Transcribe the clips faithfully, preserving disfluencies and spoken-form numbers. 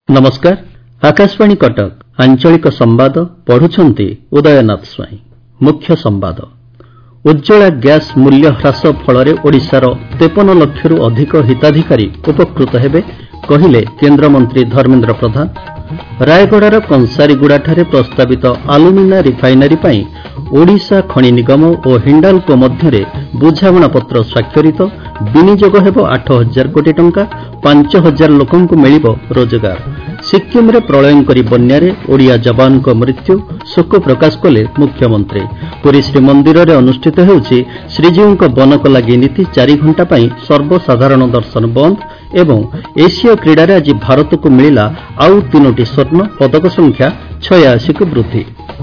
नमस्कार। आकाशवाणी कटक आंचलिक संवाद पढ़ुछंती उदयनाथ स्वाई। मुख्य संवाद। उज्ज्वला गैस मूल्य ह्रास फल ओडिशार तेपन लक्षरू अधिक हिताधिकारी उपकृत हेबे कहिले केन्द्रमंत्री धर्मेन्द्र प्रधान। रायगड़ार कंसारीगुड़ाठारे प्रस्तावित आलुमिना रिफाइनारी पई ओडिशा खनि निगम और हिंडाल्को मध्यरे बुझामणा पत्र स्वाक्षरित। विनियोग हेब आठ हजार कोटी टंका। पांच हजार लोकंकु मिलिबो रोजगार। सिक्किम रे प्रलयंकरी बन्यारे ओडिया जवान को मृत्यु शोक प्रकाश कले मुख्यमंत्री। पुरी श्रीमंदिर रे अनुष्ठित हेउछि श्रीजीउଙ୍କ बनक लागि नीति। चारि घंटा पई सर्वसाधारण दर्शन बंद। एवं एशिया क्रीडा रे आज भारत को मिलिला आउ तीनोटी स्वर्ण। पदक संख्या छियासी को वृद्धि।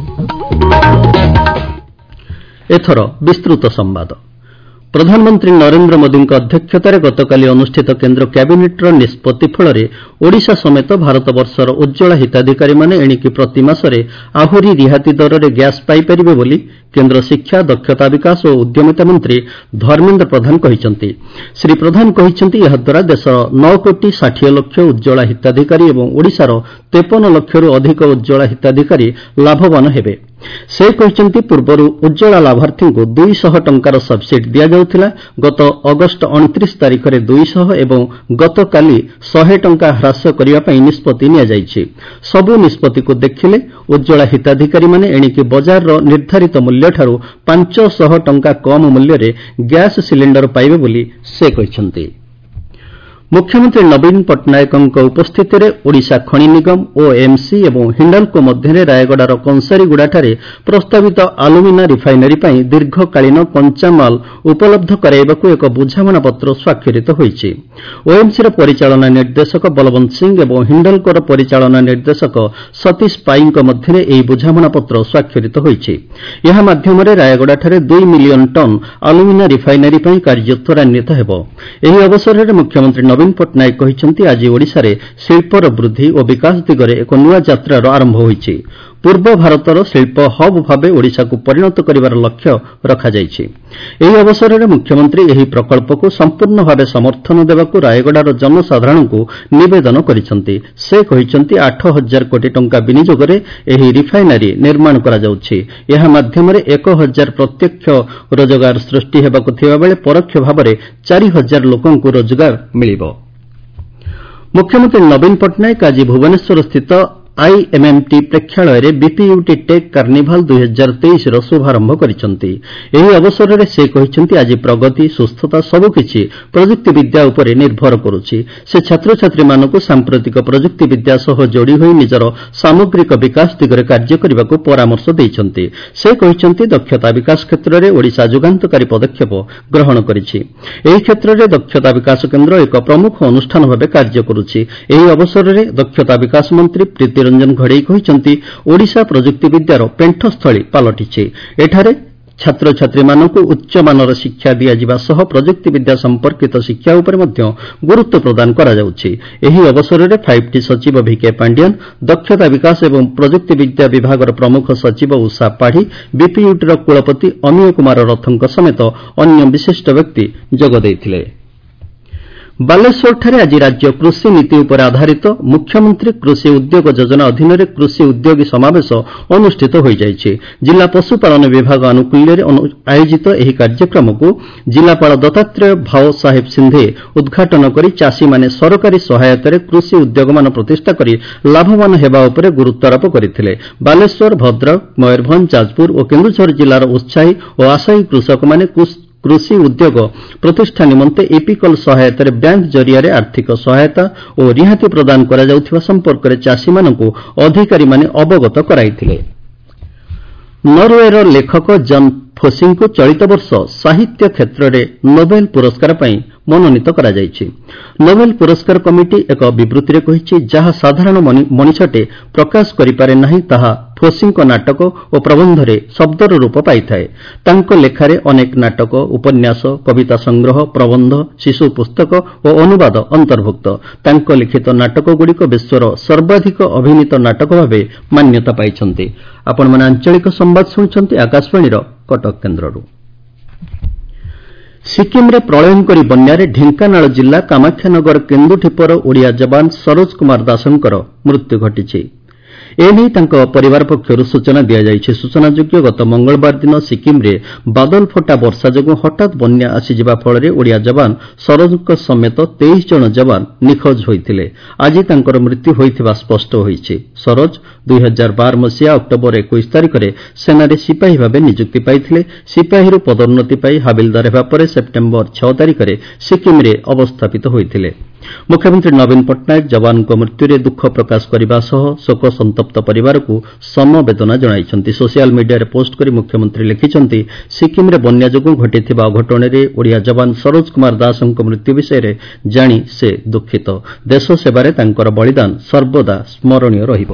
एथर विस्तृत संवाद। प्रधानमंत्री नरेंद्र मोदी अध्यक्षतार गतकाली अनुष्ठित केन्द्र कैबिनेटर निष्पत्ति फल ओडिशा समेत भारत वर्षर उज्ज्वला हिताधिकारी माने एणिकी प्रति मासरे आहुरी रिहाती दर में गैस पाइपारे बोली केन्द्र शिक्षा दक्षता विकास और उद्यमिता मंत्री धर्मेन्द्र प्रधान कहिसंती। श्री प्रधान कहिसंती एहाद्वारा देशर नौ कोटी षाठी लक्ष उज्ज्वला हिताधिकारी और ओडिशार तेपन लक्षरू अधिक उज्ज्वला हिताधिकारी लाभवान हेबे। से कहिसंती पूर्वर उज्ज्वला लाभार्थी को दुई सौ टंकार सब्सिडी दिया जाउथिला। गत अगस्ट उनतीस तारिख में दुई सौ एवं गत काली सौ टंका ह्रास करिवा पई निष्पत्ति निया जाइछि। सबु निष्पत्ति को देखिले उज्ज्वला हिताधिकारी माने एणिकी बजार रो निर्धारित मूल्य ठारू पांच सौ टंका कम मूल्य रे गैस सिलिंडर पाइबे बोली से कहिसंती। मुख्यमंत्री नवीन पट्टनायक उपस्थित ओडिशा खनि निगम ओएमसी और हिंडाल्को मध्य रायगड़ार कंसारीगुड़ाठारे प्रस्तावित आलुमिना रिफाइनारी पई दीर्घकालीन कंचामाल उपलब्ध कराइबाकू एक बुझामणा पत्र स्वाक्षरित होईछि। ओएमसी परिचालना निर्देशक बलवंत सिंह और हिंडाल्कोर परिचालना निर्देशक सतीश पाईଙ୍କ मध्य एही बुझामणा पत्र स्वाक्षरित होईछि। यह माध्यम रायगड़ाठारे दुई मिलियन टन आलुमिना रिफाइनारी पई कार्य त्वरान्वित हेबो। एही अवसर में मुख्यमंत्री नवीन पट्टनायक कहिसंती आज ओडिशारे शिल्पर वृद्धि और विकास दिगरे एक नुआ यात्रार आरंभ होईछि। पूर्व भारतर शिल्प हब भावे ओडिशा को परिणत करिवार लक्ष्य रखा जाइछि। एही अवसर में मुख्यमंत्री एही प्रकल्प को संपूर्ण भावे समर्थन देवाकू रायगड़ार जनसाधारण को निवेदन करिसंती। से कहिसंती आठ हजार कोटी टंका विनियोग रे एही रिफाइनारी निर्माण करा जाउछि। एहा माध्यम रे एक हजार प्रत्यक्ष रोजगार सृष्टि हेबाकू थिबा बेले परोक्ष भावे चारि हजार लोकंकू रोजगार मिलिबो। मुख्यमंत्री नवीन पट्टनायक आज भुवनेश्वर स्थित आईएमएमटी प्रेक्षालय रे बीपीयूटी टेक कार्निभाल दुई हजार तेईस रो शुभारंभ करिसंती। एही अवसर में से कहिसंती आज प्रगति सुस्थता सबुकिछि प्रजुक्ति विद्या उपरे निर्भर करुछि। से छात्र छात्री मानकु सांप्रतिक प्रजुक्ति विद्या सह जोड़ी होई निजर सामग्रिक विकास दिगरे कार्य करबाकू परामर्श दैछंती। से कहिसंती दक्षता विकास क्षेत्र में ओडिशा जुगान्तकारी पदक्षेप ग्रहण करिछि। एही क्षेत्र में दक्षता विकास केन्द्र एक प्रमुख अनुष्ठान भावे कार्य करुछि। एही अवसर में दक्षता विकास मंत्री प्रीति रंजन घड़ई कहिसंती ओडिशा प्रजुक्ति विद्यार पेंठस्थली पालटिछि। एठारे छात्र छात्री मानकु उच्च मानर शिक्षा दिया जिबा सह प्रजुक्ति विद्या संपर्कित शिक्षा उपरे मध्य गुरुत्व प्रदान करा जाउछि। एही अवसर में फाइव टी सचिव भिके पांडियन दक्षता विकास एवं प्रजुक्ति विद्या विभागर प्रमुख सचिव उषा पाढ़ी बीपीयूटीर कुलपति अमीय कुमार रथंक समेत अन्य विशिष्ट व्यक्ति जोग दैथिले। बालेश्वरଠାରେ ଆଜି ରାଜ୍ୟ କୃଷି ନୀତି ଉପରେ ଆଧାରିତ ମୁଖ୍ୟମନ୍ତ୍ରୀ କୃଷି ଉଦ୍ୟୋଗ ଯୋଜନା ଅଧୀନରେ କୃଷି ଉଦ୍ୟୋଗୀ ସମାବେଶ ଅନୁଷ୍ଠିତ ହୋଇଯାଇଛି। ଜିଲ୍ଲା ପଶୁପାଳନ ବିଭାଗ ଆନୁକୂଲ୍ୟରେ ଆୟୋଜିତ ଏହି କାର୍ଯ୍ୟକ୍ରମକୁ ଜିଲ୍ଲାପାଳ ଦତ୍ତାତ୍ରେୟ ଭାଓ ସାହେବ ସିନ୍ଧେ ଉଦ୍ଘାଟନ କରି ଚାଷୀମାନେ ସରକାରୀ ସହାୟତାରେ କୃଷି ଉଦ୍ୟୋଗମାନ ପ୍ରତିଷ୍ଠା କରି ଲାଭବାନ ହେବା ଉପରେ ଗୁରୁତ୍ୱାରୋପ କରିଥିଲେ। ବାଲେଶ୍ୱର ଭଦ୍ରକ ମୟୂରଭଞ୍ଜ ଯାଜପୁର ଓ କେନ୍ଦୁଝର ଜିଲ୍ଲାର ଉତ୍ସାହୀ ଓ ଆଶାୟୀ କୃଷକମାନେ कृषि उद्योग प्रतिष्ठा निमंते एपिकल सहायतार बैंक जरिया आर्थिक सहायता और रिहाती प्रदान करा जाउथिबा संपर्क में चाषी मानकु अधिकारी माने अवगत कराइथिले। नॉर्वेर लेखक जन फोसिंग को चलित वर्ष साहित्य क्षेत्र में नोबेल पुरस्कार पाई मनोनीत करा जाइछि। नोबेल पुरस्कार कमिटी एक विवृत्ति कहिछि जहाँ साधारण मनीषटे प्रकाश करिपारे नाही ताहा फोसिंग नाटक और प्रबंध रे शब्दर रूप पाइथाए। तांको लेखारे अनेक नाटक उपन्यास कविता संग्रह प्रबंध शिशु पुस्तक और अनुवाद अंतर्भुक्त। तांको लिखित नाटक गुड़िक विश्वर सर्वाधिक अभिनीत नाटक भावे मान्यता पाइछन्ति। आपण माने आंचलिक संवाद सुनिछन्ति आकाशवाणी कटक केन्द्ररू। ସିକିମ୍ରେ ପ୍ରଳୟଙ୍କରୀ ବନ୍ୟାରେ ଢେଙ୍କାନାଳ ଜିଲ୍ଲା କାମାକ୍ଷାନଗର କେନ୍ଦୁଠିପର ଓଡ଼ିଆ ଯବାନ ସରୋଜ କୁମାର ଦାସଙ୍କର ମୃତ୍ୟୁ ଘଟିଛି। ଏନେଇ ତାଙ୍କ ପରିବାର ପକ୍ଷରୁ ସୂଚନା ଦିଆଯାଇଛି। ସୂଚନାଯୋଗ୍ୟ ଗତ ମଙ୍ଗଳବାର ଦିନ ସିକିମ୍ରେ ବାଦଲ ଫଟା ବର୍ଷା ଯୋଗୁଁ ହଠାତ୍ ବନ୍ୟା ଆସିଯିବା ଫଳରେ ଓଡ଼ିଆ ଯବାନ ସରୋଜଙ୍କ ସମେତ ତେଇଶ ଜଣ ଯବାନ ନିଖୋଜ ହୋଇଥିଲେ। ଆଜି ତାଙ୍କର ମୃତ୍ୟୁ ହୋଇଥିବା ସ୍ପଷ୍ଟ ହୋଇଛି। ସରୋଜ ଦୁଇ ହଜାର ବାର ମସିହା ଅକ୍ଟୋବର ଏକୋଇଶ ତାରିଖରେ ସେନାରେ ସିପାହୀ ଭାବେ ନିଯୁକ୍ତି ପାଇଥିଲେ। ସିପାହୀରୁ ପଦୋନ୍ନତି ପାଇ ହାବିଲଦାର ହେବା ପରେ ସେପ୍ଟେମ୍ବର ଛଅ ତାରିଖରେ ସିକିମ୍ରେ ଅବସ୍ଥାପିତ ହୋଇଥିଲେ। ମୁଖ୍ୟମନ୍ତ୍ରୀ ନବୀନ ପଟ୍ଟନାୟକ ଯବାନଙ୍କ ମୃତ୍ୟୁରେ ଦୁଃଖ ପ୍ରକାଶ କରିବା ସହ ଶୋକ ସନ୍ତପ୍ତ ପରିବାରକୁ ସମବେଦନା ଜଣାଇଛନ୍ତି। ସୋସିଆଲ ମିଡିଆରେ ପୋଷ୍ଟ କରି ମୁଖ୍ୟମନ୍ତ୍ରୀ ଲେଖିଛନ୍ତି, ସିକିମ୍ରେ ବନ୍ୟା ଯୋଗୁଁ ଘଟିଥିବା ଅଘଟଣରେ ଓଡ଼ିଆ ଯବାନ ସରୋଜ କୁମାର ଦାସଙ୍କ ମୃତ୍ୟୁ ବିଷୟରେ ଜାଣି ସେ ଦୁଃଖିତ। ଦେଶ ସେବାରେ ତାଙ୍କର ବଳିଦାନ ସର୍ବଦା ସ୍ମରଣୀୟ ରହିବ।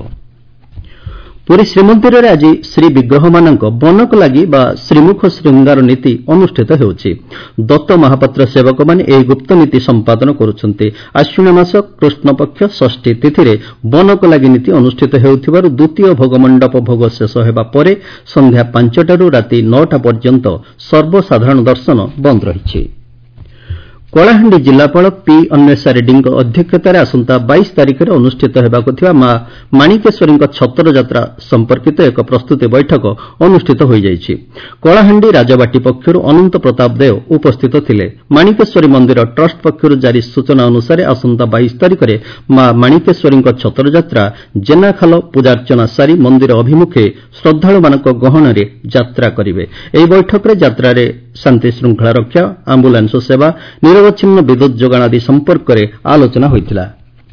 ପୁରୀ ଶ୍ରୀମନ୍ଦିରରେ ଆଜି ଶ୍ରୀବିଗ୍ରହମାନଙ୍କ ବନକ ଲାଗି ବା ଶ୍ରୀମୁଖ ଶୃଙ୍ଗାର ନୀତି ଅନୁଷ୍ଠିତ ହେଉଛି। ଦତ୍ତ ମହାପାତ୍ର ସେବକମାନେ ଏହି ଗୁପ୍ତ ନୀତି ସମ୍ପାଦନ କରୁଛନ୍ତି। ଆଶ୍ୱିନ ମାସ କୃଷ୍ଣପକ୍ଷ ଷଷ୍ଠୀ ତିଥିରେ ବନକ ଲାଗି ନୀତି ଅନୁଷ୍ଠିତ ହେଉଥିବାରୁ ଦ୍ୱିତୀୟ ଭୋଗମଣ୍ଡପ ଭୋଗ ଶେଷ ହେବା ପରେ ସନ୍ଧ୍ୟା ପାଞ୍ଚଟାରୁ ରାତି ନଅଟା ପର୍ଯ୍ୟନ୍ତ ସର୍ବସାଧାରଣ ଦର୍ଶନ ବନ୍ଦ ରହିଛି। କଳାହାଣ୍ଡି ଜିଲ୍ଲାପାଳ ପି ଅନ୍ୱେଷା ରେଡ୍ଡୀଙ୍କ ଅଧ୍ୟକ୍ଷତାରେ ଆସନ୍ତା ବାଇଶ ତାରିଖରେ ଅନୁଷ୍ଠିତ ହେବାକୁ ଥିବା ମା ମାଣିକେଶ୍ୱରୀଙ୍କ ଛତ୍ର ଯାତ୍ରା ସମ୍ପର୍କିତ ଏକ ପ୍ରସ୍ତୁତି ବୈଠକ ଅନୁଷ୍ଠିତ ହୋଇଯାଇଛି। କଳାହାଣ୍ଡି ରାଜବାଟୀ ପକ୍ଷରୁ ଅନନ୍ତ ପ୍ରତାପ ଦେଓ ଉପସ୍ଥିତ ଥିଲେ। ମାଣିକେଶ୍ୱରୀ ମନ୍ଦିର ଟ୍ରଷ୍ଟ ପକ୍ଷରୁ ଜାରି ସୂଚନା ଅନୁସାରେ ଆସନ୍ତା ବାଇଶ ତାରିଖରେ ମା ମାଣିକେଶ୍ୱରୀଙ୍କ ଛତ୍ରଯାତ୍ରା ଜେନାଖାଲ ପୂଜାର୍ଚ୍ଚନା ସାରି ମନ୍ଦିର ଅଭିମୁଖେ ଶ୍ରଦ୍ଧାଳୁମାନଙ୍କ ଗହଣରେ ଯାତ୍ରା କରିବେ। ଏହି ବୈଠକରେ ଯାତ୍ରାରେ ଶାନ୍ତି ଶୃଙ୍ଖଳା ରକ୍ଷା, ଆମ୍ବୁଲାନ୍ସ ସେବା, ନିରବଚ୍ଛିନ୍ନ ବିଦ୍ୟୁତ୍ ଯୋଗାଣ ଆଦି ସମ୍ପର୍କରେ ଆଲୋଚନା ହୋଇଥିଲା।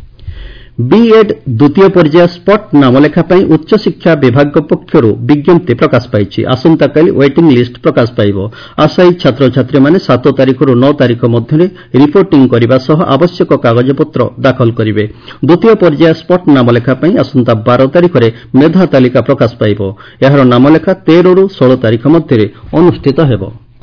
ବିଏଡ୍ ଦ୍ୱିତୀୟ ପର୍ଯ୍ୟାୟ ସ୍ପଟ୍ ନାମଲେଖା ପାଇଁ ଉଚ୍ଚଶିକ୍ଷା ବିଭାଗ ପକ୍ଷରୁ ବିଜ୍ଞପ୍ତି ପ୍ରକାଶ ପାଇଛି। ଆସନ୍ତାକାଲି ୱେଟିଂ ଲିଷ୍ଟ ପ୍ରକାଶ ପାଇବ। ଆଶାୟୀ ଛାତ୍ରଛାତ୍ରୀମାନେ ସାତ ତାରିଖରୁ ନଅ ତାରିଖ ମଧ୍ୟରେ ରିପୋର୍ଟିଂ କରିବା ସହ ଆବଶ୍ୟକ କାଗଜପତ୍ର ଦାଖଲ କରିବେ। ଦ୍ୱିତୀୟ ପର୍ଯ୍ୟାୟ ସ୍ପଟ୍ ନାମଲେଖା ପାଇଁ ଆସନ୍ତା ବାର ତାରିଖରେ ମେଧା ତାଲିକା ପ୍ରକାଶ ପାଇବ। ଏହାର ନାମଲେଖା ତେରରୁ ଷୋହଳ ତାରିଖ ମଧ୍ୟରେ ଅନୁଷ୍ଠିତ ହେବ।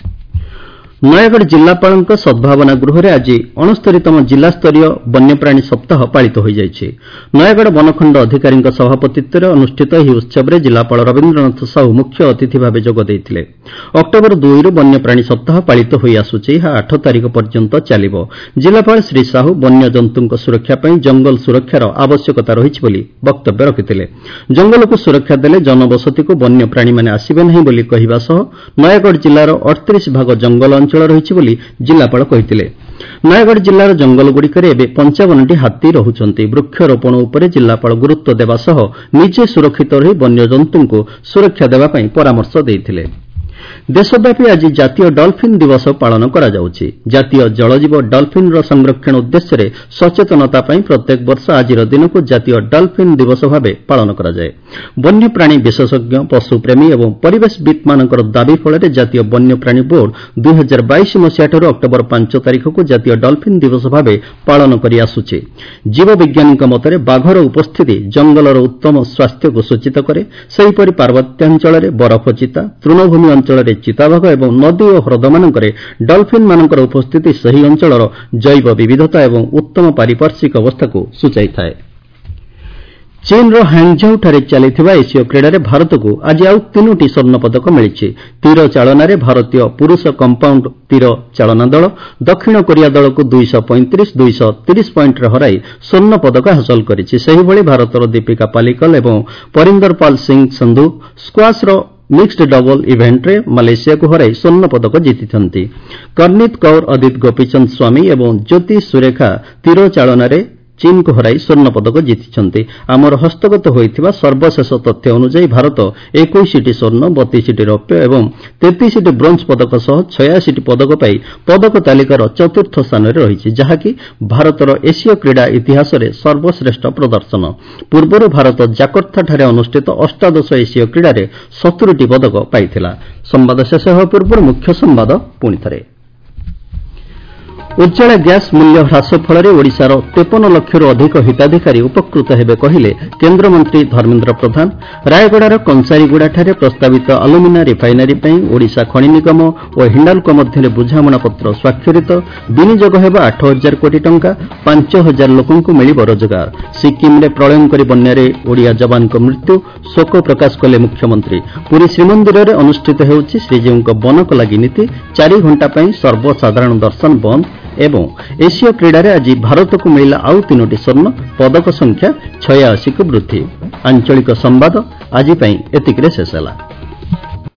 ନୟାଗଡ଼ ଜିଲ୍ଲାପାଳଙ୍କ ସଦ୍ଭାବନା ଗୃହରେ ଆଜି ଅଣସ୍ତରୀତମ ଜିଲ୍ଲାସ୍ତରୀୟ ବନ୍ୟପ୍ରାଣୀ ସପ୍ତାହ ପାଳିତ ହୋଇଯାଇଛି। ନୟାଗଡ଼ ବନଖଣ୍ଡ ଅଧିକାରୀଙ୍କ ସଭାପତିତ୍ୱରେ ଅନୁଷ୍ଠିତ ଏହି ଉତ୍ସବରେ ଜିଲ୍ଲାପାଳ ରବୀନ୍ଦ୍ରନାଥ ସାହୁ ମୁଖ୍ୟ ଅତିଥି ଭାବେ ଯୋଗ ଦେଇଥିଲେ। ଅକ୍ଟୋବର ଦୁଇରୁ ବନ୍ୟପ୍ରାଣୀ ସପ୍ତାହ ପାଳିତ ହୋଇ ଆସୁଛି। ଏହା ଆଠ ତାରିଖ ପର୍ଯ୍ୟନ୍ତ ଚାଲିବ। ଜିଲ୍ଲାପାଳ ଶ୍ରୀ ସାହୁ ବନ୍ୟଜନ୍ତୁଙ୍କ ସୁରକ୍ଷା ପାଇଁ ଜଙ୍ଗଲ ସୁରକ୍ଷାର ଆବଶ୍ୟକତା ରହିଛି ବୋଲି ବକ୍ତବ୍ୟ ରଖିଥିଲେ। ଜଙ୍ଗଲକୁ ସୁରକ୍ଷା ଦେଲେ ଜନବସତିକୁ ବନ୍ୟପ୍ରାଣୀମାନେ ଆସିବେ ନାହିଁ ବୋଲି କହିବା ସହ ନୟାଗଡ଼ ଜିଲ୍ଲାର ଅଠତିରିଶ ଭାଗ ଜଙ୍ଗଲ ଅଞ୍ଚଳ ରହିଛି ବୋଲି ଜିଲ୍ଲାପାଳ କହିଥିଲେ। ନୟାଗଡ଼ ଜିଲ୍ଲାର ଜଙ୍ଗଲଗୁଡ଼ିକରେ ଏବେ ପଞ୍ଚାବନଟି ହାତୀ ରହୁଛନ୍ତି। ବୃକ୍ଷରୋପଣ ଉପରେ ଜିଲ୍ଲାପାଳ ଗୁରୁତ୍ୱ ଦେବା ସହ ନିଜେ ସୁରକ୍ଷିତ ରହି ବନ୍ୟଜନ୍ତୁଙ୍କୁ ସୁରକ୍ଷା ଦେବା ପାଇଁ ପରାମର୍ଶ ଦେଇଥିଲେ। ଦେଶବ୍ୟାପୀ ଆଜି ଜାତୀୟ ଡଲ୍ଫିନ୍ ଦିବସ ପାଳନ କରାଯାଉଛି। ଜାତୀୟ ଜଳଜୀବ ଡଲ୍ଫିନ୍ର ସଂରକ୍ଷଣ ଉଦ୍ଦେଶ୍ୟରେ ସଚେତନତା ପାଇଁ ପ୍ରତ୍ୟେକ ବର୍ଷ ଆଜିର ଦିନକୁ ଜାତୀୟ ଡଲ୍ଫିନ୍ ଦିବସ ଭାବେ ପାଳନ କରାଯାଏ। ବନ୍ୟପ୍ରାଣୀ ବିଶେଷଜ୍ଞ, ପଶୁପ୍ରେମୀ ଏବଂ ପରିବେଶବିତ୍ମାନଙ୍କର ଦାବି ଫଳରେ ଜାତୀୟ ବନ୍ୟପ୍ରାଣୀ ବୋର୍ଡ ଦୁଇ ହଜାର ବାଇଶ ମସିହାଠାରୁ ଅକ୍ଟୋବର ପାଞ୍ଚ ତାରିଖକୁ ଜାତୀୟ ଡଲ୍ଫିନ୍ ଦିବସ ଭାବେ ପାଳନ କରି ଆସୁଛି। ଜୀବବିଜ୍ଞାନୀଙ୍କ ମତରେ ବାଘର ଉପସ୍ଥିତି ଜଙ୍ଗଲର ଉତ୍ତମ ସ୍ୱାସ୍ଥ୍ୟକୁ ସୂଚିତ କରେ। ସେହିପରି ପାର୍ବତ୍ୟାଞ୍ଚଳରେ ବରଫ ଚିତା, ତୃଣଭୂମି ଅଞ୍ଚଳରେ ଚିତାବାଘ ଏବଂ ନଦୀ ଓ ହ୍ରଦମାନଙ୍କରେ ଡଲ୍ଫିନ୍ମାନଙ୍କର ଉପସ୍ଥିତି ସେହି ଅଞ୍ଚଳର ଜୈବ ବିବିଧତା ଏବଂ ଉତ୍ତମ ପାରିପାର୍ଶ୍ୱିକ ଅବସ୍ଥାକୁ ସୂଚାଇଥାଏ। ଚୀନ୍ର ହାଙ୍ଗ୍ଝୋଉଠାରେ ଚାଲିଥିବା ଏସୀୟ କ୍ରୀଡ଼ାରେ ଭାରତକୁ ଆଜି ଆଉ ତିନୋଟି ସ୍ୱର୍ଣ୍ଣପଦକ ମିଳିଛି। ତୀର ଚାଳନାରେ ଭାରତୀୟ ପୁରୁଷ କମ୍ପାଉଣ୍ଡ ତୀର ଚାଳନା ଦଳ ଦକ୍ଷିଣ କୋରିଆ ଦଳକୁ ଦୁଇଶହ ପଇଁତିରିଶ ଦୁଇଶହ ତିରିଶ ପଏଣ୍ଟରେ ହରାଇ ସ୍ୱର୍ଣ୍ଣପଦକ ହାସଲ କରିଛି। ସେହିଭଳି ଭାରତର ଦୀପିକା ପାଲିକଲ ଏବଂ ପରିନ୍ଦର ପାଲ ସିଂ ସନ୍ଧୁ ସ୍କ୍ୱାସ୍ର ମିକ୍ସଡ ଡବଲ ଇଭେଣ୍ଟରେ ମାଲେସିଆକୁ ହରାଇ ସ୍ୱର୍ଣ୍ଣପଦକ ଜିତିଛନ୍ତି। କରନୀତ କୌର, ଅଦିତ ଗୋପୀଚନ୍ଦ ସ୍ୱାମୀ ଏବଂ ଜ୍ୟୋତି ସୁରେଖା ତୀର ଚାଳନାରେ ଚୀନକୁ ହରାଇ ସ୍ୱର୍ଣ୍ଣପଦକ ଜିତିଛନ୍ତି। ଆମର ହସ୍ତଗତ ହୋଇଥିବା ସର୍ବଶେଷ ତଥ୍ୟ ଅନୁଯାୟୀ ଭାରତ ଏକୋଇଶଟି ସ୍ୱର୍ଣ୍ଣ, ବତିଶଟି ରୌପ୍ୟ ଏବଂ ତେତିଶଟି ବ୍ରୋଞ୍ଜ ପଦକ ସହ ଛୟାଅଶୀଟି ପଦକ ପାଇ ପଦକ ତାଲିକାର ଚତୁର୍ଥ ସ୍ଥାନରେ ରହିଛି, ଯାହାକି ଭାରତର ଏସୀୟ କ୍ରୀଡ଼ା ଇତିହାସରେ ସର୍ବଶ୍ରେଷ୍ଠ ପ୍ରଦର୍ଶନ। ପୂର୍ବରୁ ଭାରତ ଜାକର୍ତ୍ତାଠାରେ ଅନୁଷ୍ଠିତ ଅଷ୍ଟାଦଶ ଏସୀୟ କ୍ରୀଡ଼ାରେ ସତୁରିଟି ପଦକ ପାଇଥିଲା। ସମ୍ବାଦ ଶେଷ ହେବା ପୂର୍ବରୁ ମୁଖ୍ୟ ସମ୍ବାଦ ପୁଣିଥରେ। ଉଜ୍ଜଳା ଗ୍ୟାସ୍ ମୂଲ୍ୟ ହ୍ରାସ ଫଳରେ ଓଡ଼ିଶାର ତେପନ ଲକ୍ଷରୁ ଅଧିକ ହିତାଧିକାରୀ ଉପକୃତ ହେବେ କହିଲେ କେନ୍ଦ୍ରମନ୍ତ୍ରୀ ଧର୍ମେନ୍ଦ୍ର ପ୍ରଧାନ। ରାୟଗଡ଼ାର କଂସାରୀଗୁଡ଼ାଠାରେ ପ୍ରସ୍ତାବିତ ଆଲୁମିନା ରିଫାଇନାରୀ ପାଇଁ ଓଡ଼ିଶା ଖଣି ନିଗମ ଓ ହିଣ୍ଡାଲ୍କୋ ମଧ୍ୟରେ ବୁଝାମଣାପତ୍ର ସ୍ୱାକ୍ଷରିତ। ବିନିଯୋଗ ହେବ ଆଠ ହଜାର କୋଟି ଟଙ୍କା। ପାଞ୍ଚ ହଜାର ଲୋକଙ୍କୁ ମିଳିବ ରୋଜଗାର। ସିକିମ୍ରେ ପ୍ରଳୟଙ୍କରୀ ବନ୍ୟାରେ ଓଡ଼ିଆ ଯବାନଙ୍କ ମୃତ୍ୟୁ, ଶୋକ ପ୍ରକାଶ କଲେ ମୁଖ୍ୟମନ୍ତ୍ରୀ। ପୁରୀ ଶ୍ରୀମନ୍ଦିରରେ ଅନୁଷ୍ଠିତ ହେଉଛି ଶ୍ରୀଜୀଉଙ୍କ ବନକ ଲାଗି ନୀତି। ଚାରି ଘଣ୍ଟା ପାଇଁ ସର୍ବସାଧାରଣ ଦର୍ଶନ ବନ୍ଦ ଏବଂ ଏସୀୟ କ୍ରୀଡ଼ାରେ ଆଜି ଭାରତକୁ ମିଳିଲା ଆଉ ତିନୋଟି ସ୍ୱର୍ଣ୍ଣ, ପଦକ ସଂଖ୍ୟା ଛୟାଅଶୀକୁ ବୃଦ୍ଧି। ଆଞ୍ଚଳିକ ସମ୍ବାଦ ଆଜି ପାଇଁ ଏତିକିରେ ଶେଷ ହେଲା।